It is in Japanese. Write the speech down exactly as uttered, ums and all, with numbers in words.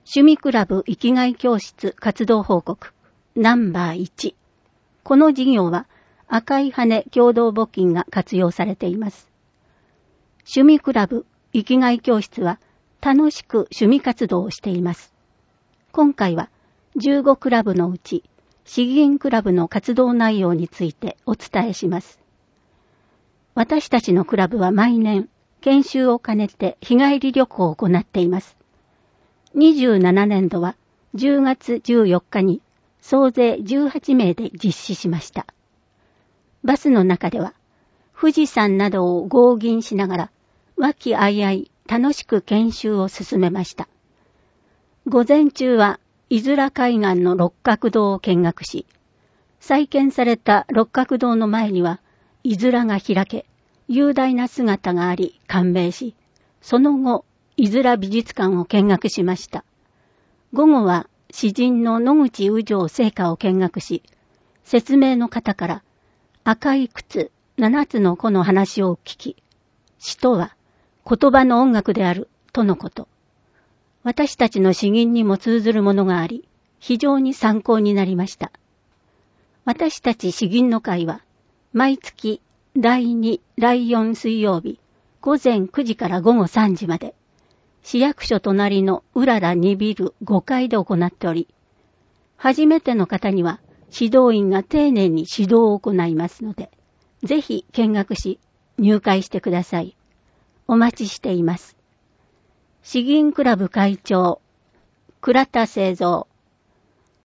趣味クラブ生きがい教室活動報告ナンバーいち。この事業は赤い羽共同募金が活用されています。趣味クラブ生きがい教室は楽しく趣味活動をしています。今回はじゅうごクラブのうち詩吟クラブの活動内容についてお伝えします。私たちのクラブは毎年研修を兼ねて日帰り旅行を行っています。にじゅうななねんどはじゅうがつじゅうよっかに総勢じゅうはちめいで実施しました。バスの中では富士山などを合吟しながら和気あいあい楽しく研修を進めました。午前中は伊豆良海岸の六角堂を見学し、再建された六角堂の前には伊豆良が開け、雄大な姿があり感銘し、その後、伊豆良美術館を見学しました。午後は詩人の野口宇城聖歌を見学し、説明の方から赤い靴七つの子の話を聞き、詩とは言葉の音楽であるとのこと。私たちの詩吟にも通ずるものがあり、非常に参考になりました。私たち詩吟の会は、毎月だいに、だいよん水曜日、午前くじから午後さんじまで、市役所隣のうららにビルごかいで行っており、初めての方には指導員が丁寧に指導を行いますので、ぜひ見学し入会してください。お待ちしています。詩吟クラブ会長、倉田清三。